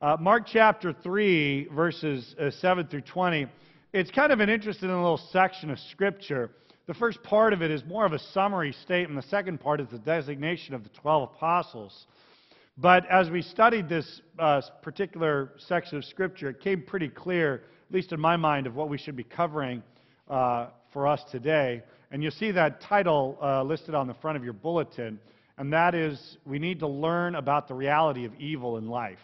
Mark chapter 3, verses 7 through 20, it's kind of an interesting little section of Scripture. The first part of it is more of a summary statement. The second part is the designation of the 12 apostles. But as we studied this particular section of Scripture, it came pretty clear, at least in my mind, of what we should be covering for us today. And you'll see that title listed on the front of your bulletin, and that is, we need to learn about the reality of evil in life.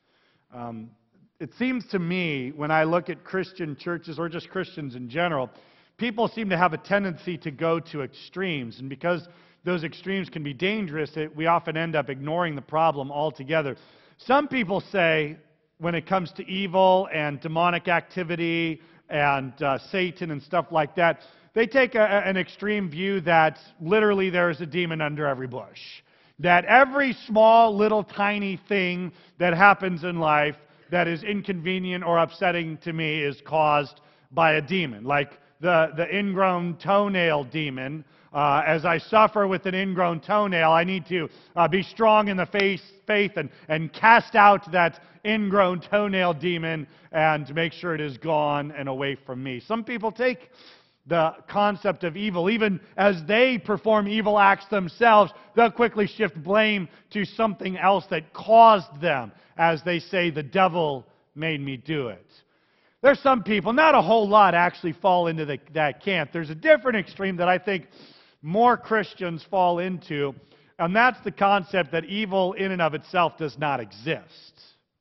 It seems to me, when I look at Christian churches, or just Christians in general, people seem to have a tendency to go to extremes. And because those extremes can be dangerous, we often end up ignoring the problem altogether. Some people say, when it comes to evil and demonic activity and Satan and stuff like that, they take an extreme view that literally there is a demon under every bush. That every small, little, tiny thing that happens in life that is inconvenient or upsetting to me is caused by a demon. Like the ingrown toenail demon. As I suffer with an ingrown toenail, I need to be strong in the faith and cast out that ingrown toenail demon and make sure it is gone and away from me. Some people take the concept of evil, even as they perform evil acts themselves, they'll quickly shift blame to something else that caused them, as they say, the devil made me do it. There's some people, not a whole lot, actually fall into that camp. There's a different extreme that I think more Christians fall into, and that's the concept that evil in and of itself does not exist.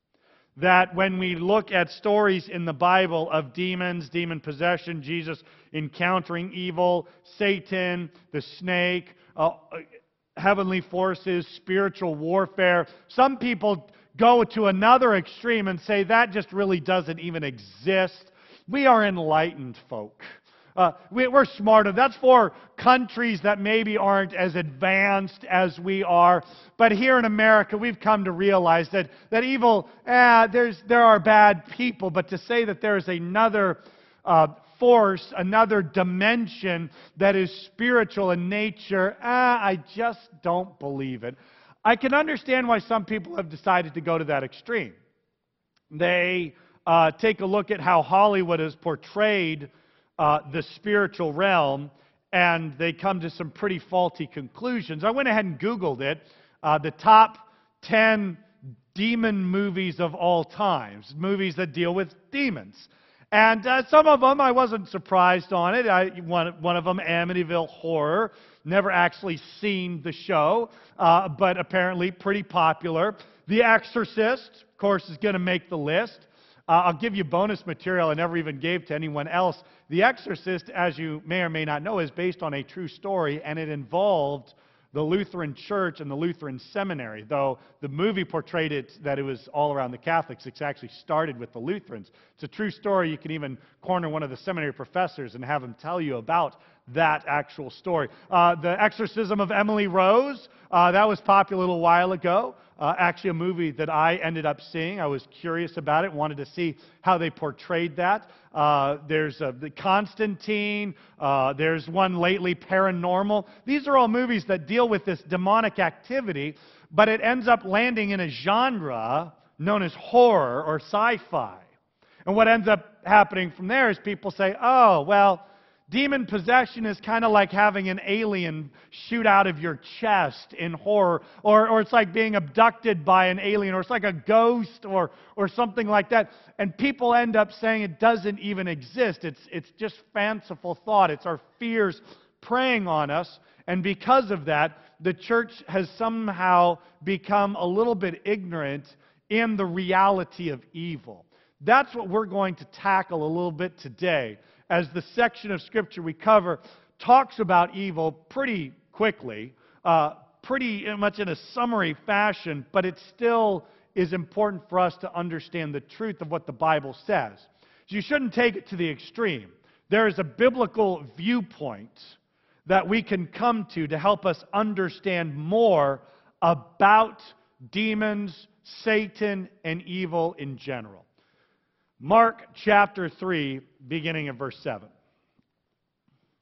That when we look at stories in the Bible of demons, demon possession, Jesus encountering evil, Satan, the snake, heavenly forces, spiritual warfare, some people go to another extreme and say that just really doesn't even exist. We are enlightened folk. We're smarter. That's for countries that maybe aren't as advanced as we are. But here in America, we've come to realize that evil, there are bad people. But to say that there is another force, another dimension that is spiritual in nature, I just don't believe it. I can understand why some people have decided to go to that extreme. They take a look at how Hollywood has portrayed the spiritual realm, and they come to some pretty faulty conclusions. I went ahead and Googled it. The top 10 demon movies of all times, movies that deal with demons. And some of them, I wasn't surprised on it. One of them, Amityville Horror. Never actually seen the show, but apparently pretty popular. The Exorcist, of course, is going to make the list. I'll give you bonus material I never even gave to anyone else. The Exorcist, as you may or may not know, is based on a true story, and it involved the Lutheran Church and the Lutheran Seminary. Though the movie portrayed it that it was all around the Catholics, it actually started with the Lutherans. It's a true story. You can even corner one of the seminary professors and have him tell you about that actual story. The Exorcism of Emily Rose, that was popular a little while ago. Actually a movie that I ended up seeing. I was curious about it, wanted to see how they portrayed that. There's the Constantine. There's one lately, Paranormal. These are all movies that deal with this demonic activity, but it ends up landing in a genre known as horror or sci-fi. And what ends up happening from there is people say, oh, well, demon possession is kind of like having an alien shoot out of your chest in horror, or it's like being abducted by an alien, or it's like a ghost, or something like that. And people end up saying it doesn't even exist. It's just fanciful thought. It's our fears preying on us. And because of that, the church has somehow become a little bit ignorant in the reality of evil. That's what we're going to tackle a little bit today, as the section of Scripture we cover talks about evil pretty quickly, pretty much in a summary fashion, but it still is important for us to understand the truth of what the Bible says. You shouldn't take it to the extreme. There is a biblical viewpoint that we can come to help us understand more about demons, Satan, and evil in general. Mark chapter 3, beginning at verse 7.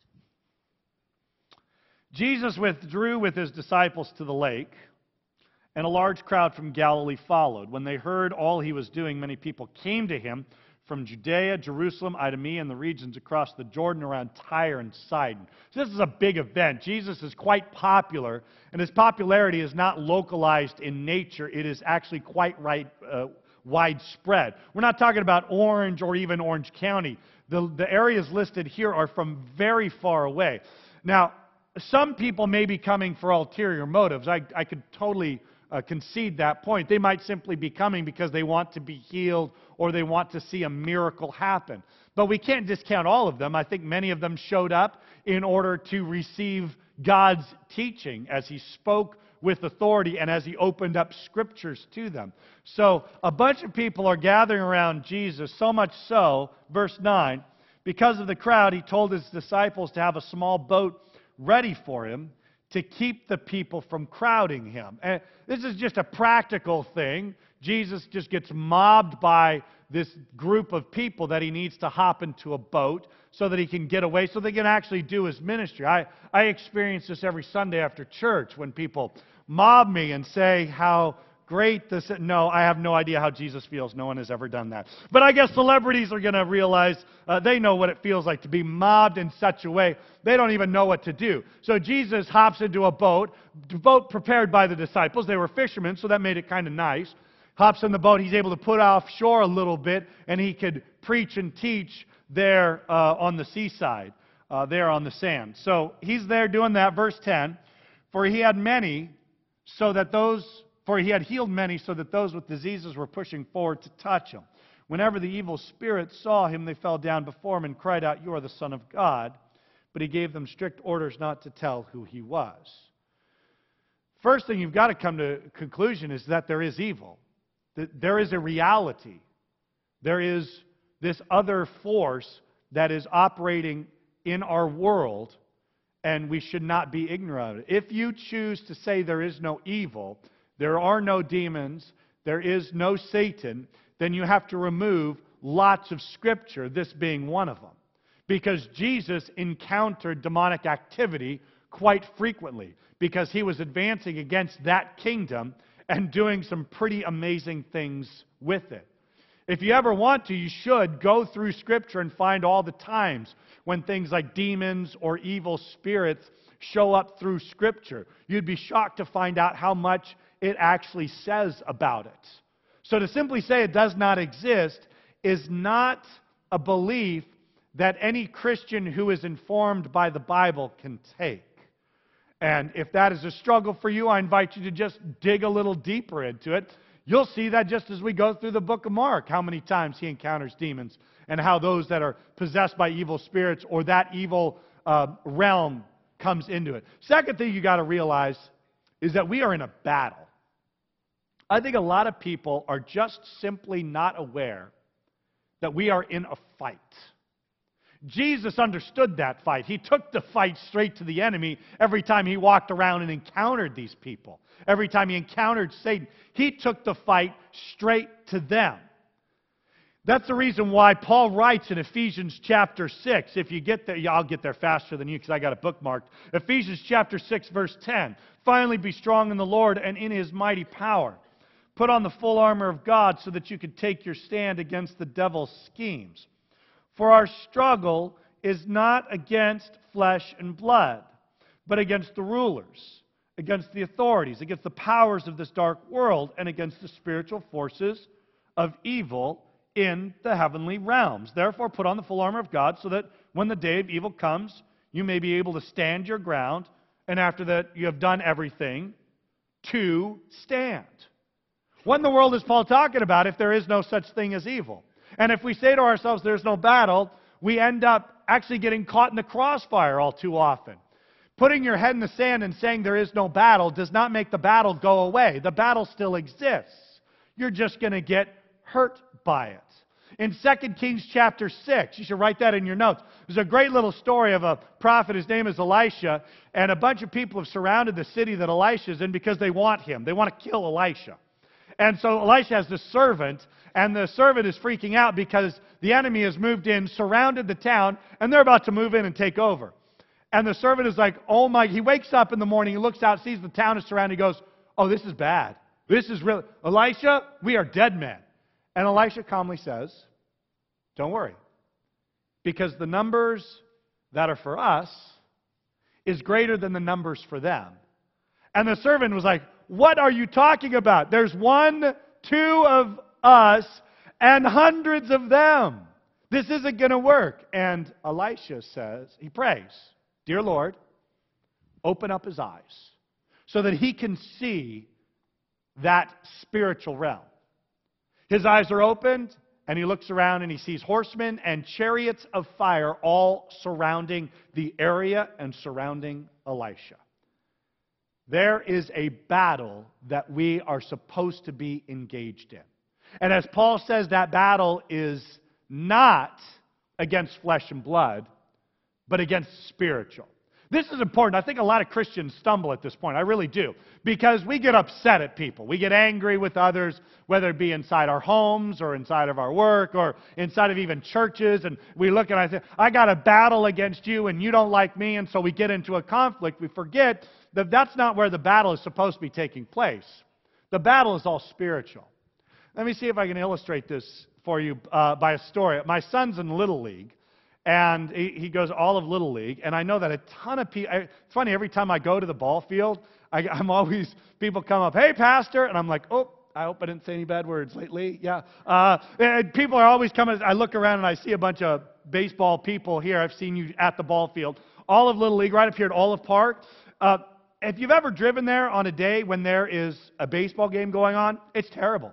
Jesus withdrew with his disciples to the lake, and a large crowd from Galilee followed. When they heard all he was doing, many people came to him from Judea, Jerusalem, Idumea, and the regions across the Jordan around Tyre and Sidon. So this is a big event. Jesus is quite popular, and his popularity is not localized in nature. It is actually quite widespread. We're not talking about Orange or even Orange County. The areas listed here are from very far away. Now, some people may be coming for ulterior motives. I could totally concede that point. They might simply be coming because they want to be healed or they want to see a miracle happen. But we can't discount all of them. I think many of them showed up in order to receive God's teaching as he spoke with authority and as he opened up scriptures to them. So a bunch of people are gathering around Jesus, so much so, verse 9, because of the crowd, he told his disciples to have a small boat ready for him to keep the people from crowding him. And this is just a practical thing. Jesus just gets mobbed by this group of people that he needs to hop into a boat so that he can get away, so they can actually do his ministry. I experience this every Sunday after church when people mob me and say how great this is. No, I have no idea how Jesus feels. No one has ever done that. But I guess celebrities are going to realize they know what it feels like to be mobbed in such a way they don't even know what to do. So Jesus hops into a boat prepared by the disciples. They were fishermen, so that made it kind of nice. Hops in the boat. He's able to put offshore a little bit, and he could preach and teach there on the seaside, there on the sand. So he's there doing that. Verse 10, For he had healed many, so that those with diseases were pushing forward to touch him. Whenever the evil spirits saw him, they fell down before him and cried out, You are the Son of God. But he gave them strict orders not to tell who he was. First thing you've got to come to a conclusion is that there is evil. That there is a reality. There is this other force that is operating in our world, and we should not be ignorant of it. If you choose to say there is no evil, there are no demons, there is no Satan, then you have to remove lots of Scripture, this being one of them. Because Jesus encountered demonic activity quite frequently, because he was advancing against that kingdom and doing some pretty amazing things with it. If you ever want to, you should go through Scripture and find all the times when things like demons or evil spirits show up through Scripture. You'd be shocked to find out how much it actually says about it. So to simply say it does not exist is not a belief that any Christian who is informed by the Bible can take. And if that is a struggle for you, I invite you to just dig a little deeper into it. You'll see that just as we go through the book of Mark, how many times he encounters demons and how those that are possessed by evil spirits or that evil realm comes into it. Second thing you got to realize is that we are in a battle. I think a lot of people are just simply not aware that we are in a fight. Jesus understood that fight. He took the fight straight to the enemy every time he walked around and encountered these people. Every time he encountered Satan, he took the fight straight to them. That's the reason why Paul writes in Ephesians chapter 6. If you get there, I'll get there faster than you because I got it bookmarked. Ephesians chapter 6, verse 10. Finally, be strong in the Lord and in his mighty power. Put on the full armor of God so that you can take your stand against the devil's schemes. For our struggle is not against flesh and blood, but against the rulers, against the authorities, against the powers of this dark world, and against the spiritual forces of evil in the heavenly realms. Therefore, put on the full armor of God so that when the day of evil comes, you may be able to stand your ground, and after that you have done everything to stand. What in the world is Paul talking about if there is no such thing as evil? And if we say to ourselves there's no battle, we end up actually getting caught in the crossfire all too often. Putting your head in the sand and saying there is no battle does not make the battle go away. The battle still exists. You're just going to get hurt by it. In 2 Kings chapter 6, you should write that in your notes. There's a great little story of a prophet. His name is Elisha, and a bunch of people have surrounded the city that Elisha's in because they want him. They want to kill Elisha. And so Elisha has this servant, and the servant is freaking out because the enemy has moved in, surrounded the town, and they're about to move in and take over. And the servant is like, oh my, he wakes up in the morning, he looks out, sees the town is surrounded, he goes, oh, this is bad. This is real. Elisha, we are dead men. And Elisha calmly says, don't worry. Because the numbers that are for us is greater than the numbers for them. And the servant was like, what are you talking about? There's 1, 2 of us and hundreds of them. This isn't going to work. And Elisha says, he prays, dear Lord, open up his eyes so that he can see that spiritual realm. His eyes are opened, and he looks around and he sees horsemen and chariots of fire all surrounding the area and surrounding Elisha. There is a battle that we are supposed to be engaged in. And as Paul says, that battle is not against flesh and blood, but against spiritual. This is important. I think a lot of Christians stumble at this point. I really do. Because we get upset at people. We get angry with others, whether it be inside our homes or inside of our work or inside of even churches. And we look and I say, I got a battle against you and you don't like me. And so we get into a conflict. We forget that that's not where the battle is supposed to be taking place. The battle is all spiritual. Let me see if I can illustrate this for you by a story. My son's in Little League. And he goes all of Little League, and I know that a ton of people, it's funny, every time I go to the ball field, people come up, hey, Pastor, and I'm like, oh, I hope I didn't say any bad words lately, yeah. And people are always coming, I look around and I see a bunch of baseball people here, I've seen you at the ball field, all of Little League, right up here at Olive Park. If you've ever driven there on a day when there is a baseball game going on, it's terrible.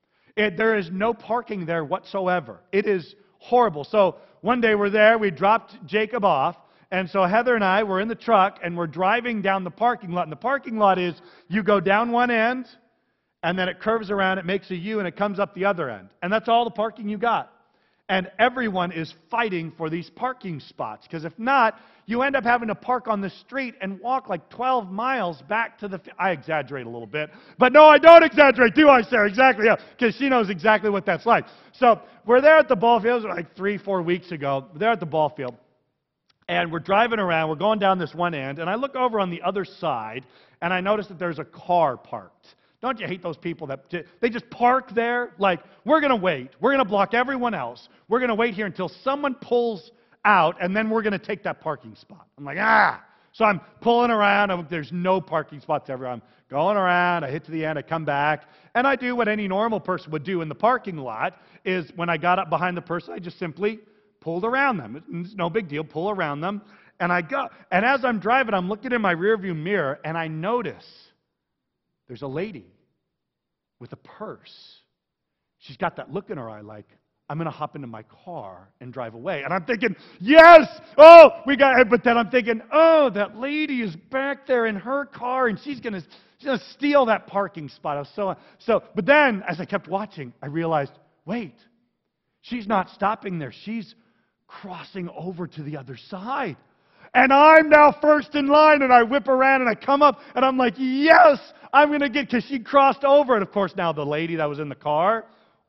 There is no parking there whatsoever. It is horrible. So one day we're there, we dropped Jacob off, and so Heather and I were in the truck, and we're driving down the parking lot. And the parking lot is, you go down one end, and then it curves around, it makes a U, and it comes up the other end. And that's all the parking you got. And everyone is fighting for these parking spots, because if not, you end up having to park on the street and walk like 12 miles back to the... I exaggerate a little bit, but no, I don't exaggerate, do I, Sarah? Exactly, yeah, because she knows exactly what that's like. So we're there at the ball field, it was like 3-4 weeks ago. We're there at the ball field, and we're driving around. We're going down this one end, and I look over on the other side, and I notice that there's a car parked. Don't you hate those people that they just park there? Like, we're going to wait. We're going to block everyone else. We're going to wait here until someone pulls out, and then we're going to take that parking spot. I'm like, ah! So I'm pulling around. There's no parking spots everywhere. I'm going around. I hit to the end. I come back. And I do what any normal person would do in the parking lot, is when I got up behind the person, I just simply pulled around them. It's no big deal. Pull around them. And I go. And as I'm driving, I'm looking in my rearview mirror, and I notice there's a lady with a purse. She's got that look in her eye like, I'm going to hop into my car and drive away. And I'm thinking, yes! Oh, we got it. But then I'm thinking, oh, that lady is back there in her car, and she's going to steal that parking spot. I was but then, as I kept watching, I realized, wait, she's not stopping there. She's crossing over to the other side. And I'm now first in line, and I whip around, and I come up, and I'm like, yes, I'm going to get, because she crossed over. And, of course, now the lady that was in the car,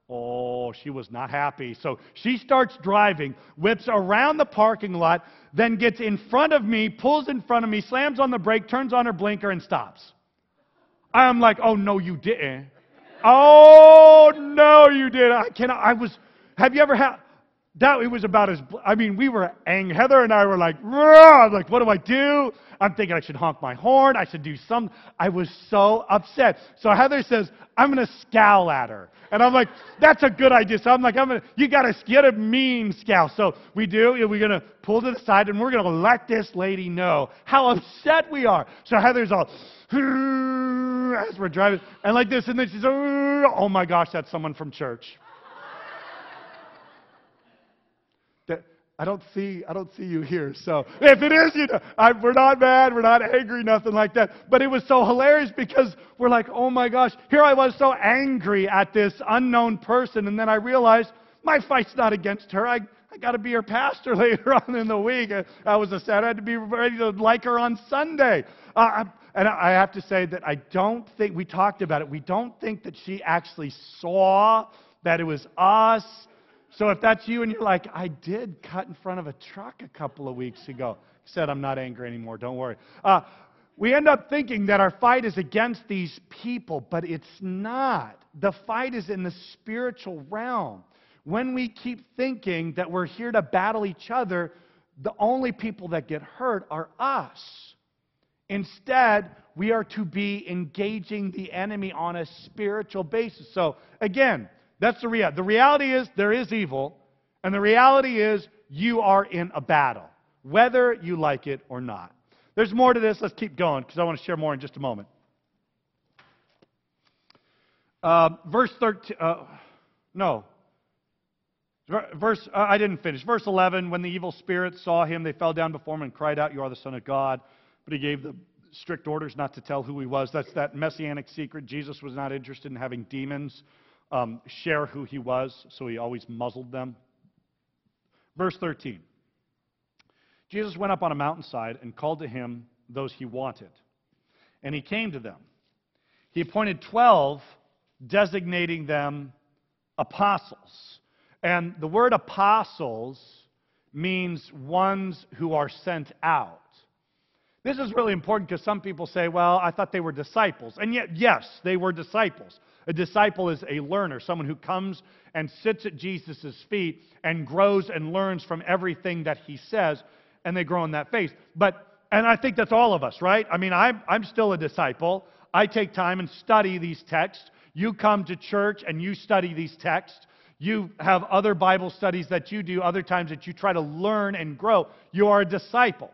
oh, she was not happy. So she starts driving, whips around the parking lot, then gets in front of me, pulls in front of me, slams on the brake, turns on her blinker, and stops. I'm like, oh, no, you didn't. Oh, no, you didn't. Have you ever had... It was about as... we were angry. Heather and I were like, "Rah!" Like, what do I do? I'm thinking I should honk my horn. I should do some... I was so upset. So Heather says, I'm going to scowl at her. And I'm like, that's a good idea. So I'm like, you got to get a mean scowl. So we do. We're going to pull to the side, and we're going to let this lady know how upset we are. So Heather's all... as we're driving. And like this. And then she's... Oh, my gosh, that's someone from church. I don't see you here. So if it is, we're not mad, we're not angry, nothing like that. But it was so hilarious because we're like, oh my gosh, here I was so angry at this unknown person, and then I realized my fight's not against her. I got to be her pastor later on in the week. I was a Saturday. I had to be ready to like her on Sunday. And I have to say that I don't think, we talked about it, we don't think that she actually saw that it was us. So if that's you and you're like, I did cut in front of a truck a couple of weeks ago. Said, I'm not angry anymore, don't worry. We end up thinking that our fight is against these people, but it's not. The fight is in the spiritual realm. When we keep thinking that we're here to battle each other, the only people that get hurt are us. Instead, we are to be engaging the enemy on a spiritual basis. So, again, that's the reality. The reality is there is evil, and the reality is you are in a battle, whether you like it or not. There's more to this. Let's keep going because I want to share more in just a moment. Verse 13. I didn't finish. Verse 11, when the evil spirits saw him, they fell down before him and cried out, "You are the Son of God." But he gave them strict orders not to tell who he was. That's that messianic secret. Jesus was not interested in having demons share who he was, so he always muzzled them. Verse 13. Jesus went up on a mountainside and called to him those he wanted. And he came to them. He appointed 12, designating them apostles. And the word apostles means ones who are sent out. This is really important because some people say, well, I thought they were disciples. And yet, yes, they were disciples. A disciple is a learner, someone who comes and sits at Jesus' feet and grows and learns from everything that he says, and they grow in that faith. And I think that's all of us, right? I mean, I'm still a disciple. I take time and study these texts. You come to church and you study these texts. You have other Bible studies that you do, other times that you try to learn and grow. You are a disciple.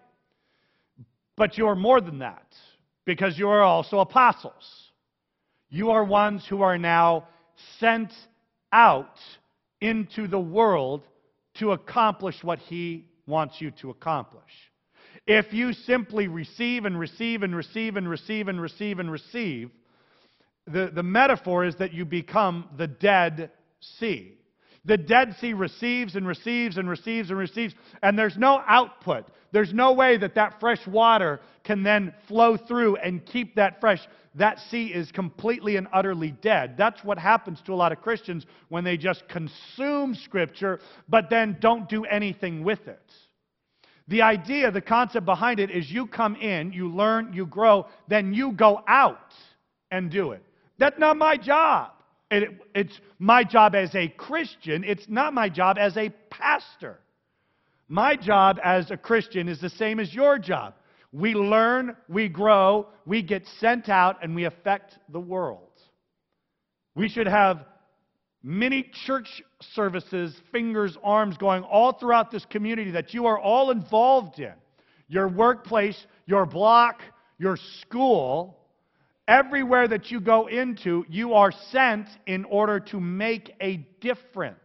But you are more than that, because you are also apostles. You are ones who are now sent out into the world to accomplish what he wants you to accomplish. If you simply receive and receive and receive and receive and receive and receive, the metaphor is that you become the Dead Sea. The Dead Sea receives and receives and receives and receives, and there's no output. There's no way that fresh water can then flow through and keep that fresh. That sea is completely and utterly dead. That's what happens to a lot of Christians when they just consume Scripture, but then don't do anything with it. The idea, the concept behind it is you come in, you learn, you grow, then you go out and do it. That's not my job. It's my job as a Christian. It's not my job as a pastor. My job as a Christian is the same as your job. We learn, we grow, we get sent out, and we affect the world. We should have many church services, fingers, arms going all throughout this community that you are all involved in. Your workplace, your block, your school, everywhere that you go into, you are sent in order to make a difference.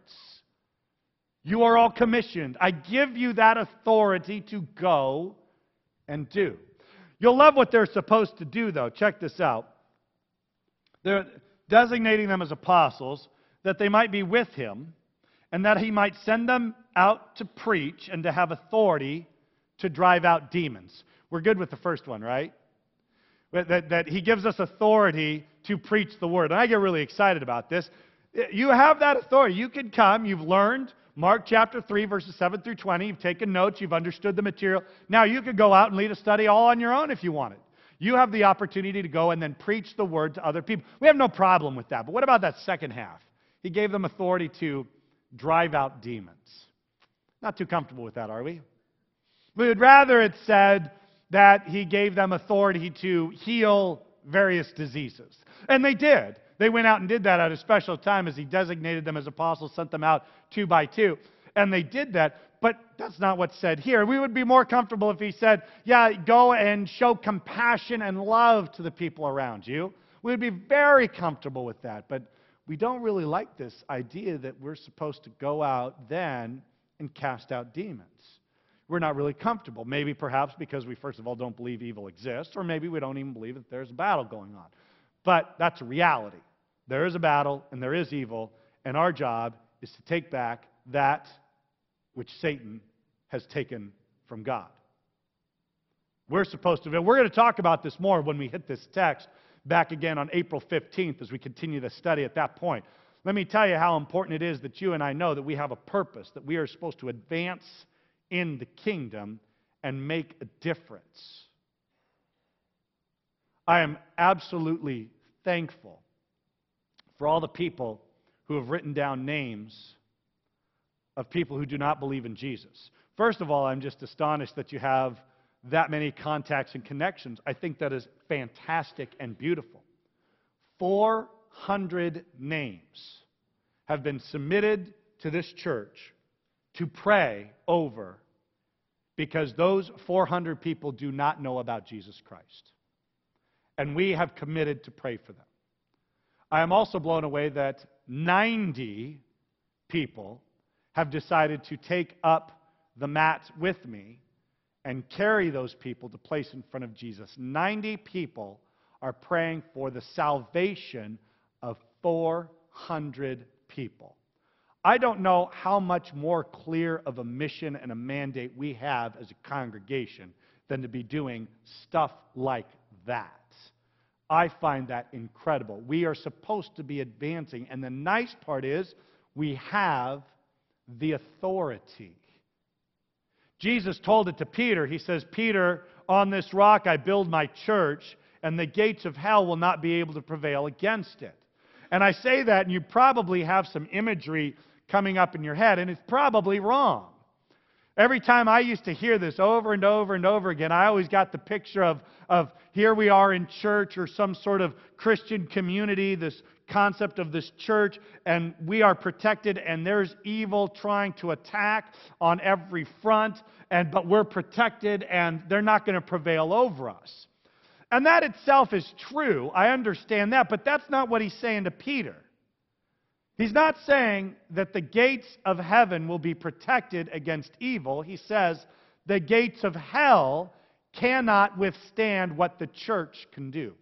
You are all commissioned. I give you that authority to go and do. You'll love what they're supposed to do, though. Check this out. They're designating them as apostles that they might be with him and that he might send them out to preach and to have authority to drive out demons. We're good with the first one, right? That he gives us authority to preach the word. And I get really excited about this. You have that authority. You can come. You've learned Mark chapter 3, verses 7 through 20. You've taken notes. You've understood the material. Now you could go out and lead a study all on your own if you wanted. You have the opportunity to go and then preach the word to other people. We have no problem with that. But what about that second half? He gave them authority to drive out demons. Not too comfortable with that, are we? We would rather it said that he gave them authority to heal various diseases. And they did. They went out and did that at a special time as he designated them as apostles, sent them out 2 by 2. And they did that, but that's not what's said here. We would be more comfortable if he said, yeah, go and show compassion and love to the people around you. We would be very comfortable with that, but we don't really like this idea that we're supposed to go out then and cast out demons. We're not really comfortable. Maybe perhaps because we, first of all, don't believe evil exists, or maybe we don't even believe that there's a battle going on. But that's a reality. There is a battle, and there is evil, and our job is to take back that which Satan has taken from God. We're supposed to. We're going to talk about this more when we hit this text back again on April 15th as we continue the study at that point. Let me tell you how important it is that you and I know that we have a purpose, that we are supposed to advance in the kingdom and make a difference. I am absolutely thankful for all the people who have written down names of people who do not believe in Jesus. First of all, I'm just astonished that you have that many contacts and connections. I think that is fantastic and beautiful. 400 names have been submitted to this church to pray over because those 400 people do not know about Jesus Christ. And we have committed to pray for them. I am also blown away that 90 people have decided to take up the mat with me and carry those people to place in front of Jesus. 90 people are praying for the salvation of 400 people. I don't know how much more clear of a mission and a mandate we have as a congregation than to be doing stuff like that. I find that incredible. We are supposed to be advancing, and the nice part is we have the authority. Jesus told it to Peter. He says, Peter, on this rock I build my church, and the gates of hell will not be able to prevail against it. And I say that, and you probably have some imagery coming up in your head, and it's probably wrong. Every time I used to hear this over and over and over again, I always got the picture of here we are in church or some sort of Christian community, this concept of this church, and we are protected, and there's evil trying to attack on every front, but we're protected, and they're not going to prevail over us. And that itself is true. I understand that, but that's not what he's saying to Peter. He's not saying that the gates of heaven will be protected against evil. He says the gates of hell cannot withstand what the church can do.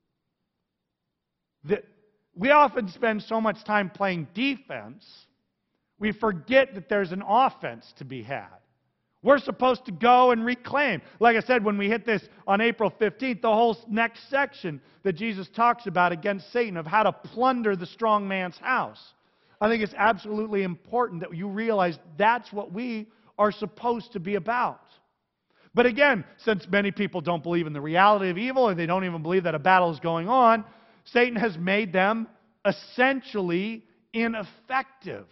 We often spend so much time playing defense, we forget that there's an offense to be had. We're supposed to go and reclaim. Like I said, when we hit this on April 15th, the whole next section that Jesus talks about against Satan of how to plunder the strong man's house. I think it's absolutely important that you realize that's what we are supposed to be about. But again, since many people don't believe in the reality of evil, or they don't even believe that a battle is going on, Satan has made them essentially ineffective.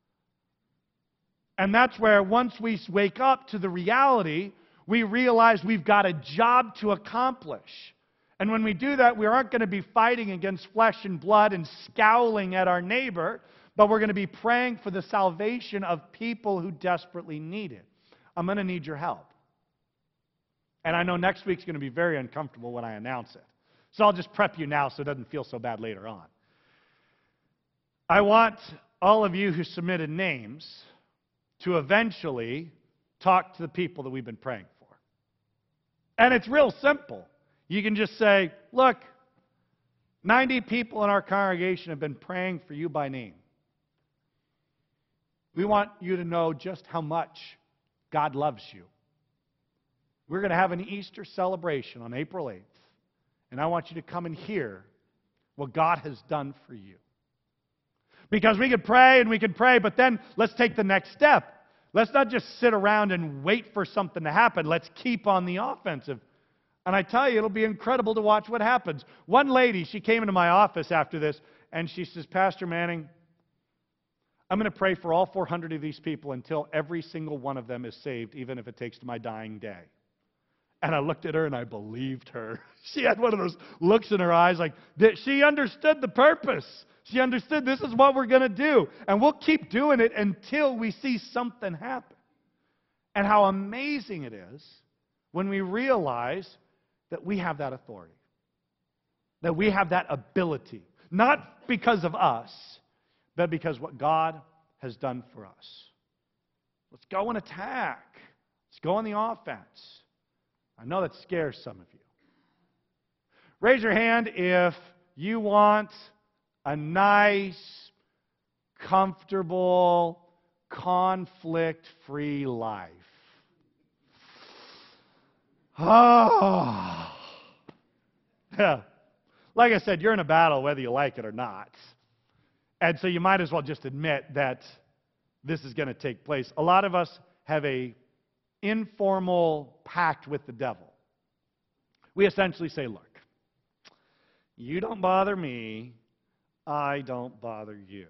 And that's where once we wake up to the reality, we realize we've got a job to accomplish. And when we do that, we aren't going to be fighting against flesh and blood and scowling at our neighbor, but we're going to be praying for the salvation of people who desperately need it. I'm going to need your help. And I know next week's going to be very uncomfortable when I announce it. So I'll just prep you now so it doesn't feel so bad later on. I want all of you who submitted names to eventually talk to the people that we've been praying for. And it's real simple. You can just say, look, 90 people in our congregation have been praying for you by name. We want you to know just how much God loves you. We're going to have an Easter celebration on April 8th. And I want you to come and hear what God has done for you. Because we could pray and we could pray, but then let's take the next step. Let's not just sit around and wait for something to happen. Let's keep on the offensive. And I tell you, it'll be incredible to watch what happens. One lady, she came into my office after this, and she says, Pastor Manning, I'm going to pray for all 400 of these people until every single one of them is saved, even if it takes to my dying day. And I looked at her and I believed her. She had one of those looks in her eyes like she understood the purpose. She understood this is what we're going to do. And we'll keep doing it until we see something happen. And how amazing it is when we realize that we have that authority. That we have that ability. Not because of us, but because what God has done for us. Let's go and attack. Let's go on the offense. I know that scares some of you. Raise your hand if you want a nice, comfortable, conflict-free life. Oh. Yeah. Like I said, you're in a battle whether you like it or not. And so you might as well just admit that this is going to take place. A lot of us have a informal pact with the devil. We essentially say, look, You don't bother me, I don't bother you.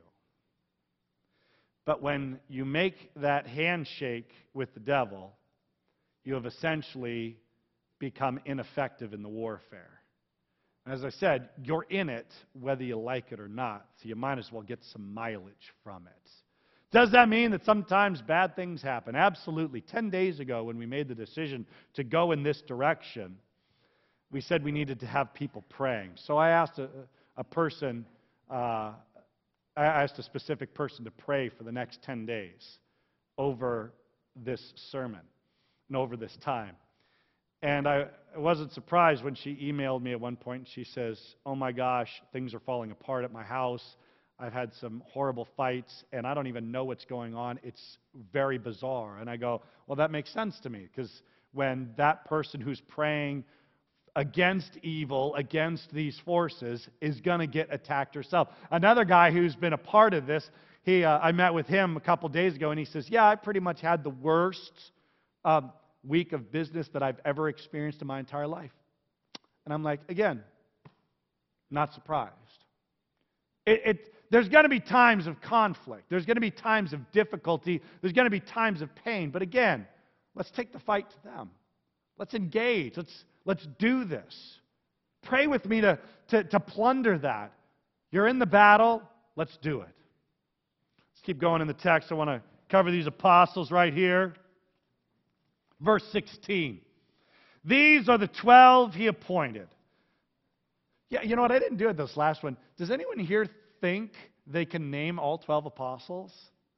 But when you make that handshake with the devil, you have essentially become ineffective in the warfare. As I said, you're in it whether you like it or not, so you might as well get some mileage from it. Does that mean that sometimes bad things happen? Absolutely. 10 days ago, when we made the decision to go in this direction, we said we needed to have people praying. So I asked a person, I asked a specific person to pray for the next 10 days over this sermon and over this time. And I wasn't surprised when she emailed me at one point and she says, "Oh my gosh, things are falling apart at my house. I've had some horrible fights and I don't even know what's going on. It's very bizarre." And I go, well, that makes sense to me, because when that person who's praying against evil, against these forces, is going to get attacked herself. Another guy who's been a part of this, I met with him a couple days ago, and he says, "Yeah, I pretty much had the worst week of business that I've ever experienced in my entire life." And I'm like, again, not surprised. There's going to be times of conflict. There's going to be times of difficulty. There's going to be times of pain. But again, let's take the fight to them. Let's engage. Let's do this. Pray with me to plunder that. You're in the battle. Let's do it. Let's keep going in the text. I want to cover these apostles right here. Verse 16. These are the 12 he appointed. Yeah, you know what? I didn't do it this last one. Does anyone here think they can name all 12 apostles?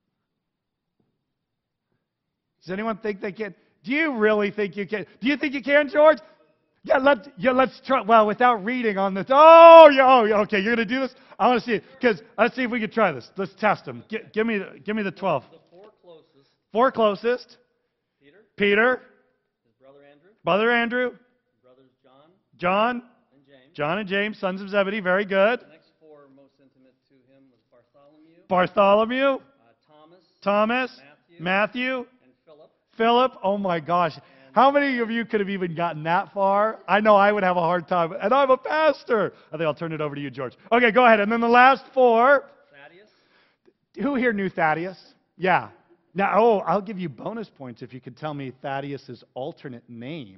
Does anyone think they can? Do you really think you can? Do you think you can, George? Yeah, let's try. Well, without reading on this. Okay, you're going to do this? I want to see it. Because let's see if we can try this. Let's test them. Give me the 12. The four closest. Four closest. Peter. His brother Andrew. Brother Andrew. Brothers John. And James. John and James, sons of Zebedee. Very good. The next four most intimate to him was Bartholomew. Thomas. Matthew. And Philip. Philip. Oh my gosh. How many of you could have even gotten that far? I know I would have a hard time. And I'm a pastor. I think I'll turn it over to you, George. Okay, go ahead. And then the last four. Thaddeus. Who here knew Thaddeus? Yeah. Now, I'll give you bonus points if you could tell me Thaddeus' alternate name.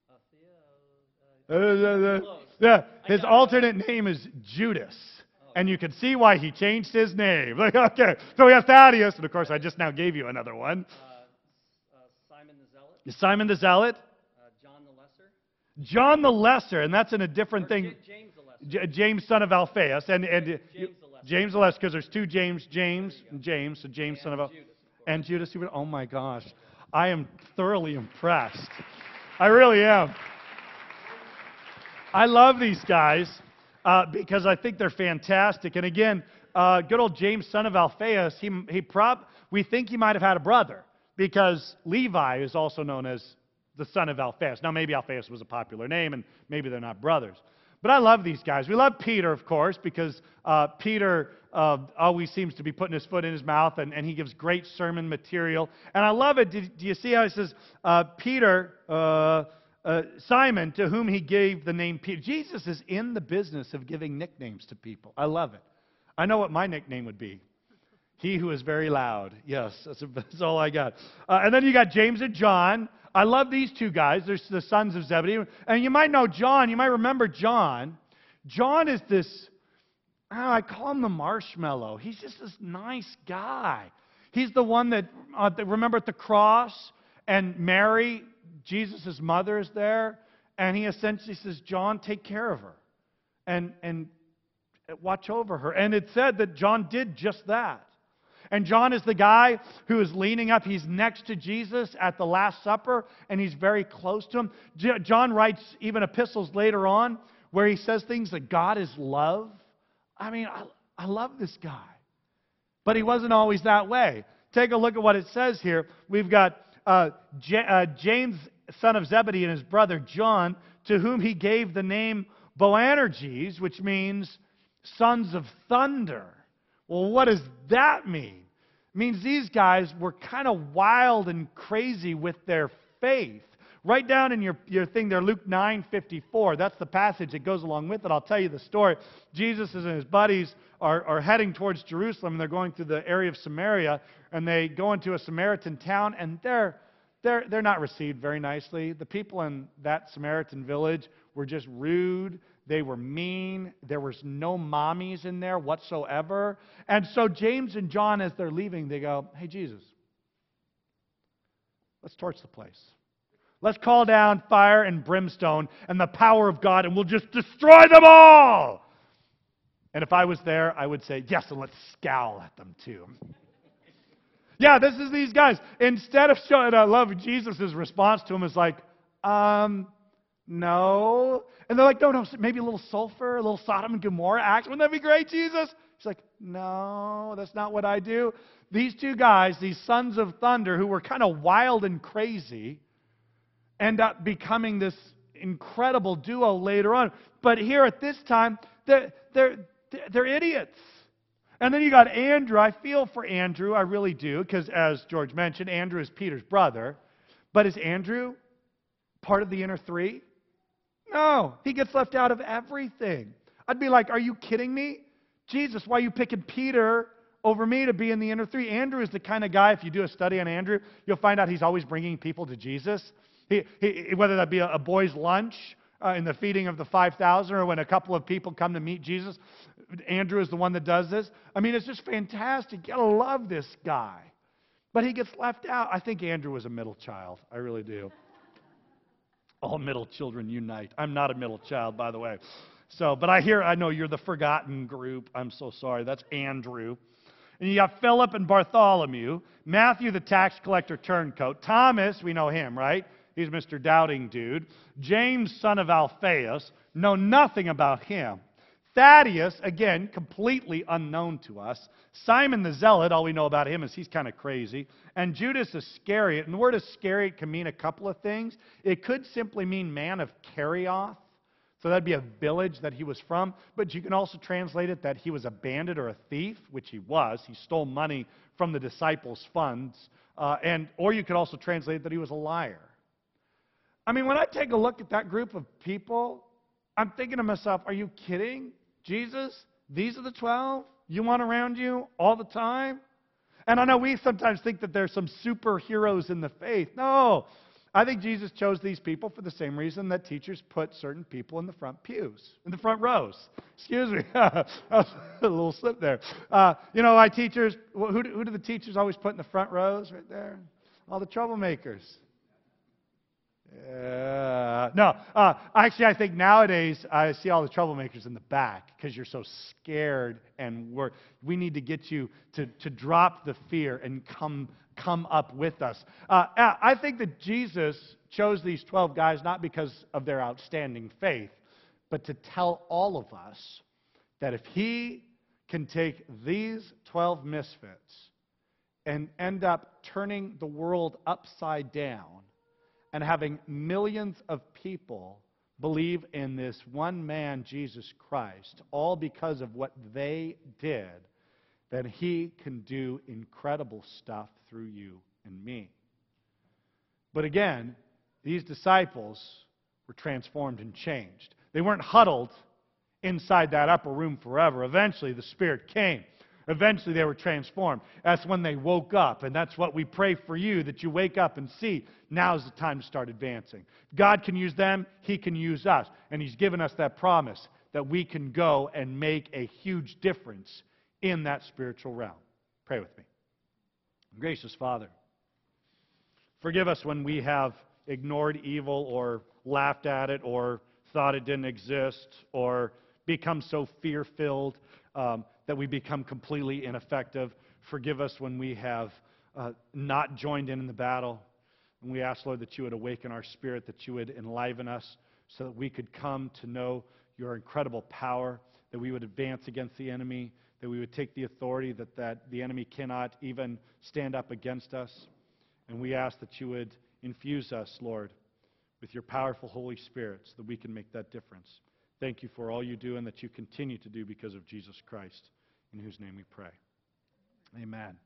Yeah, his alternate name is Judas. And you can see why he changed his name. Like, okay, so we have Thaddeus, and of course I just now gave you another one. Simon the Zealot. Simon the Zealot. John the Lesser. John the Lesser, and that's in a different thing. James the Lesser. James, son of Alphaeus. And James the Lesser. James the Lesser, because there's two James, and James, so James, son of Alphaeus. Judas, And Judas. Oh my gosh. I am thoroughly impressed. I really am. I love these guys because I think they're fantastic. And again, good old James, son of Alphaeus, we think he might have had a brother, because Levi is also known as the son of Alphaeus. Now, maybe Alphaeus was a popular name, and maybe they're not brothers. But I love these guys. We love Peter, of course, because Peter always seems to be putting his foot in his mouth, and he gives great sermon material. And I love it. Do you see how it says, Peter, Simon, to whom he gave the name Peter? Jesus is in the business of giving nicknames to people. I love it. I know what my nickname would be. He who is very loud. Yes, that's all I got. And then you got James and John. I love these two guys. They're the sons of Zebedee. And you might know John. You might remember John. John is this, I call him the marshmallow. He's just this nice guy. He's the one that, remember at the cross, and Mary, Jesus' mother, is there. And he essentially says, John, take care of her. And watch over her. And it said that John did just that. And John is the guy who is leaning up. He's next to Jesus at the Last Supper, and he's very close to him. John writes even epistles later on where he says things like God is love. I mean, I love this guy. But he wasn't always that way. Take a look at what it says here. We've got James, son of Zebedee, and his brother John, to whom he gave the name Boanerges, which means sons of thunder. Well, what does that mean? It means these guys were kind of wild and crazy with their faith. Write down in your thing there, Luke 9:54. That's the passage that goes along with it. I'll tell you the story. Jesus and his buddies are heading towards Jerusalem, and they're going through the area of Samaria, and they go into a Samaritan town, and they're not received very nicely. The people in that Samaritan village were just rude. They were mean. There was no mommies in there whatsoever. And so James and John, as they're leaving, they go, "Hey, Jesus, let's torch the place. Let's call down fire and brimstone and the power of God, and we'll just destroy them all." And if I was there, I would say, yes, and let's scowl at them too. Yeah, this is these guys. Instead of showing, I love Jesus' response to him is like, no. And they're like, no, maybe a little sulfur, a little Sodom and Gomorrah action. Wouldn't that be great, Jesus? He's like, no, that's not what I do. These two guys, these sons of thunder, who were kind of wild and crazy, end up becoming this incredible duo later on. But here at this time, they're idiots. And then you got Andrew. I feel for Andrew, I really do, because as George mentioned, Andrew is Peter's brother. But is Andrew part of the inner three? No, he gets left out of everything. I'd be like, are you kidding me? Jesus, why are you picking Peter over me to be in the inner three? Andrew is the kind of guy, if you do a study on Andrew, you'll find out he's always bringing people to Jesus. Whether that be a boy's lunch in the feeding of the 5,000 or when a couple of people come to meet Jesus, Andrew is the one that does this. I mean, it's just fantastic. You gotta love this guy. But he gets left out. I think Andrew was a middle child. I really do. All middle children unite. I'm not a middle child, by the way. But I know you're the forgotten group. I'm so sorry. That's Andrew. And you got Philip and Bartholomew. Matthew, the tax collector turncoat. Thomas, we know him, right? He's Mr. Doubting Dude. James, son of Alphaeus. Know nothing about him. Thaddeus, again, completely unknown to us. Simon the Zealot, all we know about him is he's kind of crazy. And Judas Iscariot. And the word Iscariot can mean a couple of things. It could simply mean man of Kerioth. So that'd be a village that he was from. But you can also translate it that he was a bandit or a thief, which he was. He stole money from the disciples' funds. Or you could also translate that he was a liar. I mean, when I take a look at that group of people, I'm thinking to myself, are you kidding? Jesus, these are the 12 you want around you all the time? And I know we sometimes think that there's some superheroes in the faith. No, I think Jesus chose these people for the same reason that teachers put certain people in the front pews, in the front rows. Excuse me, that was a little slip there. Why teachers, who do the teachers always put in the front rows right there? All the troublemakers. Actually, I think nowadays I see all the troublemakers in the back because you're so scared, and we need to get you to drop the fear and come up with us. I think that Jesus chose these 12 guys not because of their outstanding faith, but to tell all of us that if he can take these 12 misfits and end up turning the world upside down, and having millions of people believe in this one man, Jesus Christ, all because of what they did, then he can do incredible stuff through you and me. But again, these disciples were transformed and changed. They weren't huddled inside that upper room forever. Eventually, the Spirit came. Eventually, they were transformed. That's when they woke up, and that's what we pray for you, that you wake up and see now's the time to start advancing. God can use them, he can use us, and he's given us that promise that we can go and make a huge difference in that spiritual realm. Pray with me. Gracious Father, forgive us when we have ignored evil or laughed at it or thought it didn't exist or become so fear-filled that we become completely ineffective. Forgive us when we have not joined in the battle. And we ask, Lord, that you would awaken our spirit, that you would enliven us so that we could come to know your incredible power, that we would advance against the enemy, that we would take the authority that the enemy cannot even stand up against us. And we ask that you would infuse us, Lord, with your powerful Holy Spirit so that we can make that difference. Thank you for all you do and that you continue to do because of Jesus Christ, in whose name we pray. Amen.